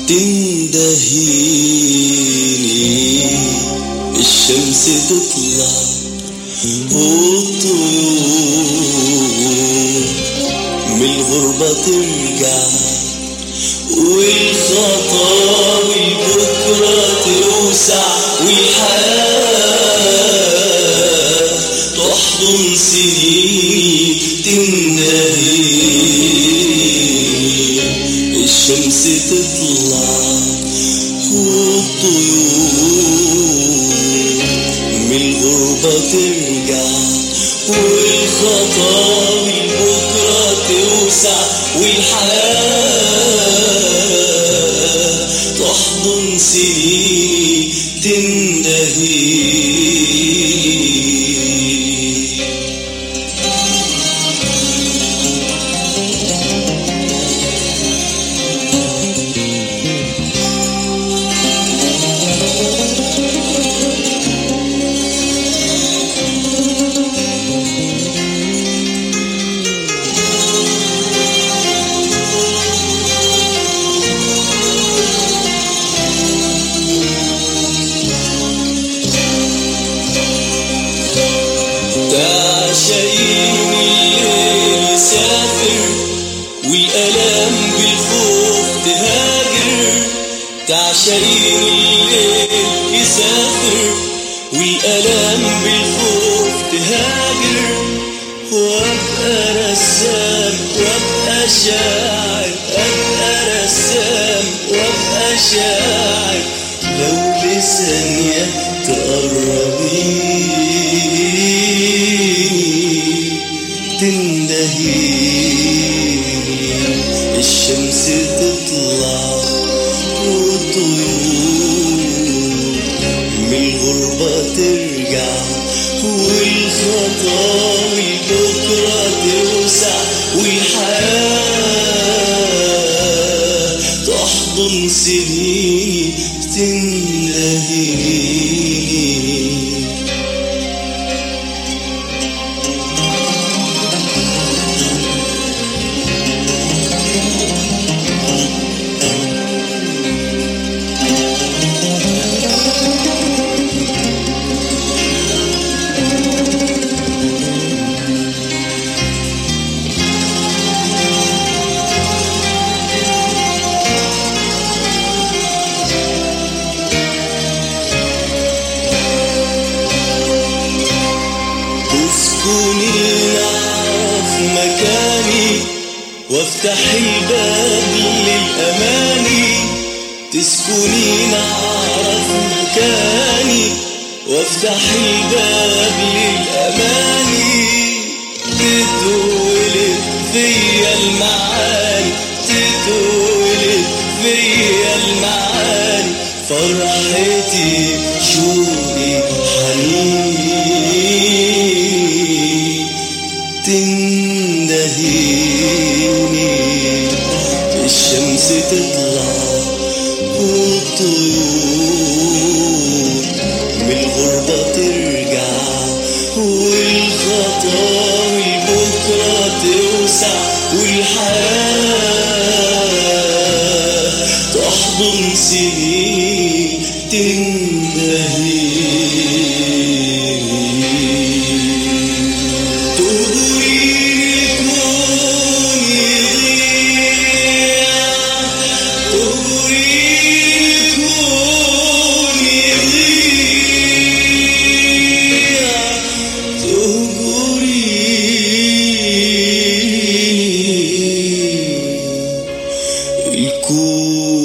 تندهيني الشمس تطلع والطيور من الغربة ترجع والخطاوي بكرة توسع والحياة تحضن سنين تندهيني الشمس تطلع والطيور من الغربة ترجع والخطاوي بكرة توسع والحياة تحضن سنين تندهيني والألم بالخوف تهاجر تعشقين الليل يسافر والألم بالخوف تهاجر وابقى رسام وابقى شاعر ابقى رسام وابقى شاعر لو لثانية تقربيني تندهيني الشمس تطلع والطيور من الغربة ترجع والخطاوي بكرة توسع والحياة تحضن سنين تندهيني تسكنين أعرف مكاني وافتح الباب للأماني تسكنين أعرف مكاني وافتح الباب للأماني تتولد فيا المعاني تتولد فيا المعاني فرحتي شوقي حنين تندهيني الشمس تطلع والطيور من الغربة ترجع والخطاوي بكرة توسع والحياة تحضن سنين تندهيني الكون